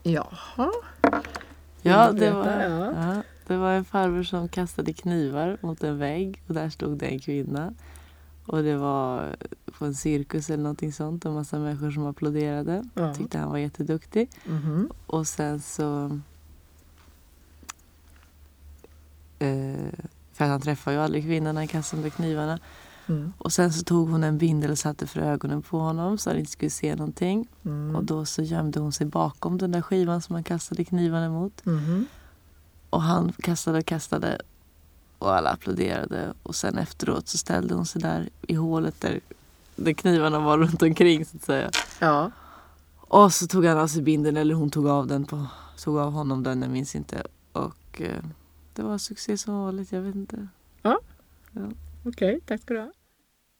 Jaha. Ja, Ja. det var en farbror som kastade knivar mot en vägg och där stod det en kvinna. Och det var på en cirkus eller någonting sånt. En massa människor som applåderade. Ja. Tyckte han var jätteduktig. Mhm. Och sen så... för han träffade ju aldrig kvinnan när han kastade knivarna. Mm. Och sen så tog hon en bindel och satte för ögonen på honom så han inte skulle se någonting. Mm. Och då så gömde hon sig bakom den där skivan som han kastade knivarna mot. Mhm. Och han kastade och alla applåderade. Och sen efteråt så ställde hon sig där i hålet där knivarna var runt omkring så att säga. Ja. Och så tog han av sig bindeln, eller hon tog av honom den, jag minns inte. Och det var succé som vanligt, jag vet inte. Ja. Okej, tack ska du ha.